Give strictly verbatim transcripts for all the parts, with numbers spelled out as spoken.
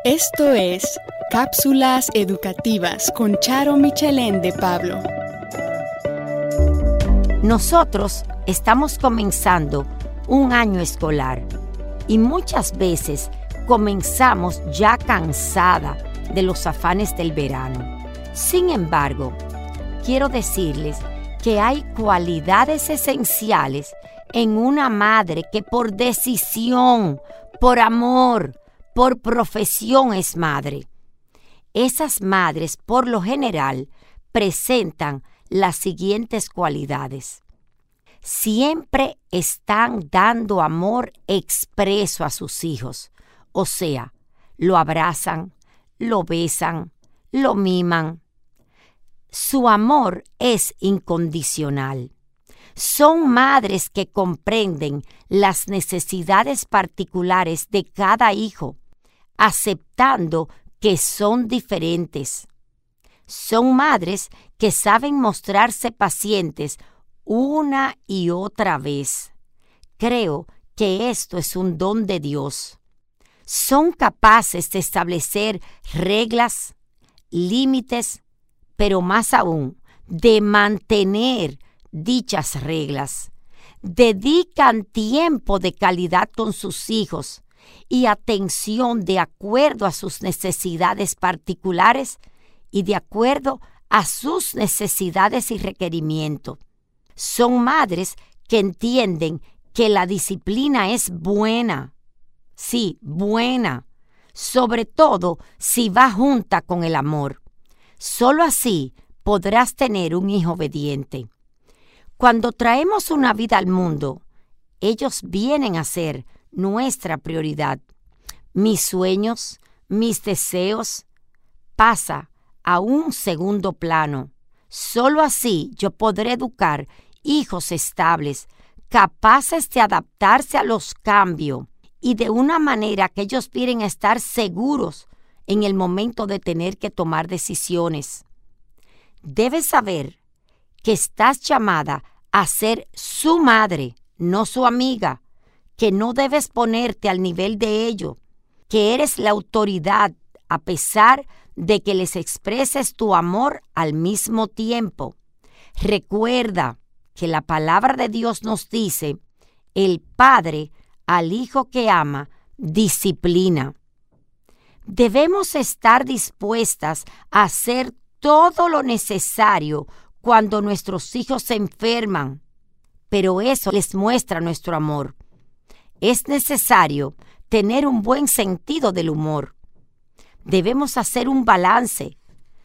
Esto es Cápsulas Educativas con Charo Michelén de Pablo. Nosotros estamos comenzando un año escolar y muchas veces comenzamos ya cansada de los afanes del verano. Sin embargo, quiero decirles que hay cualidades esenciales en una madre que por decisión, por amor, por profesión es madre. Esas madres, por lo general, presentan las siguientes cualidades. Siempre están dando amor expreso a sus hijos, o sea, lo abrazan, lo besan, lo miman. Su amor es incondicional. Son madres que comprenden las necesidades particulares de cada hijo, aceptando que son diferentes. Son madres que saben mostrarse pacientes una y otra vez. Creo que esto es un don de Dios. Son capaces de establecer reglas, límites, pero más aún, de mantener dichas reglas. Dedican tiempo de calidad con sus hijos y atención de acuerdo a sus necesidades particulares y de acuerdo a sus necesidades y requerimientos. Son madres que entienden que la disciplina es buena. Sí, buena. Sobre todo si va junta con el amor. Solo así podrás tener un hijo obediente. Cuando traemos una vida al mundo, ellos vienen a ser nuestra prioridad. Mis sueños, mis deseos, pasa a un segundo plano. Solo así yo podré educar hijos estables, capaces de adaptarse a los cambios y de una manera que ellos quieren estar seguros en el momento de tener que tomar decisiones. Debes saber que estás llamada a ser su madre, no su amiga, que no debes ponerte al nivel de ellos, que eres la autoridad a pesar de que les expreses tu amor al mismo tiempo. Recuerda que la palabra de Dios nos dice, el padre al hijo que ama, disciplina. Debemos estar dispuestas a hacer todo lo necesario cuando nuestros hijos se enferman, pero eso les muestra nuestro amor. Es necesario tener un buen sentido del humor. Debemos hacer un balance.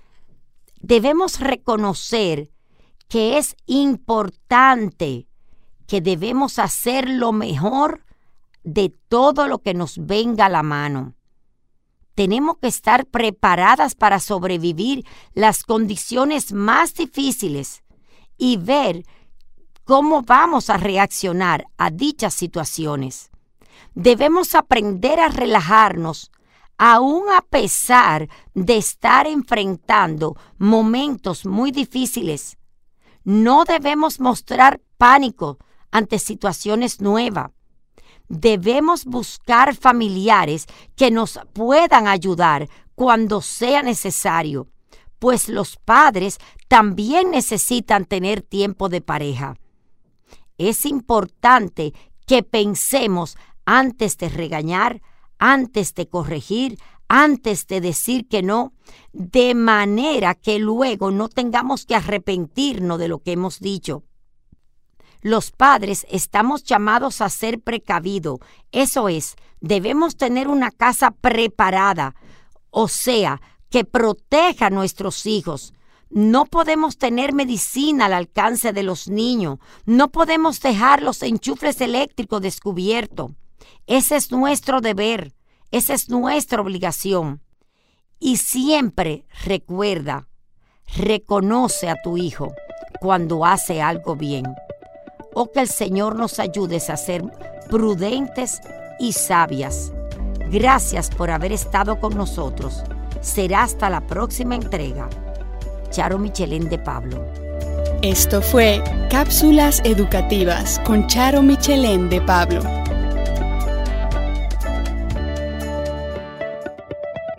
Debemos reconocer que es importante, que debemos hacer lo mejor de todo lo que nos venga a la mano. Tenemos que estar preparadas para sobrevivir las condiciones más difíciles y ver cómo vamos a reaccionar a dichas situaciones. Debemos aprender a relajarnos, aún a pesar de estar enfrentando momentos muy difíciles. No debemos mostrar pánico ante situaciones nuevas. Debemos buscar familiares que nos puedan ayudar cuando sea necesario, pues los padres también necesitan tener tiempo de pareja. Es importante que pensemos antes de regañar, antes de corregir, antes de decir que no, de manera que luego no tengamos que arrepentirnos de lo que hemos dicho. Los padres estamos llamados a ser precavidos, eso es, debemos tener una casa preparada, o sea, que proteja a nuestros hijos. No podemos tener medicina al alcance de los niños, no podemos dejar los enchufes eléctricos descubiertos. Ese es nuestro deber, esa es nuestra obligación. Y siempre recuerda, reconoce a tu hijo cuando hace algo bien. O que el Señor nos ayude a ser prudentes y sabias. Gracias por haber estado con nosotros. Será hasta la próxima entrega. Charo Michelén de Pablo. Esto fue Cápsulas Educativas con Charo Michelén de Pablo.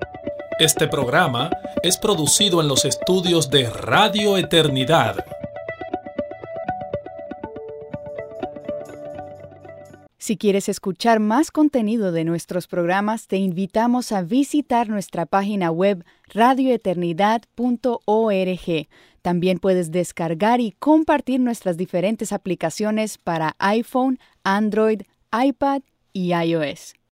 Este programa es producido en los estudios de Radio Eternidad. Si quieres escuchar más contenido de nuestros programas, te invitamos a visitar nuestra página web radio eternidad punto org. También puedes descargar y compartir nuestras diferentes aplicaciones para iPhone, Android, iPad y iOS.